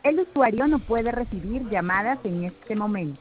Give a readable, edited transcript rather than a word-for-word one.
El usuario no puede recibir llamadas en este momento.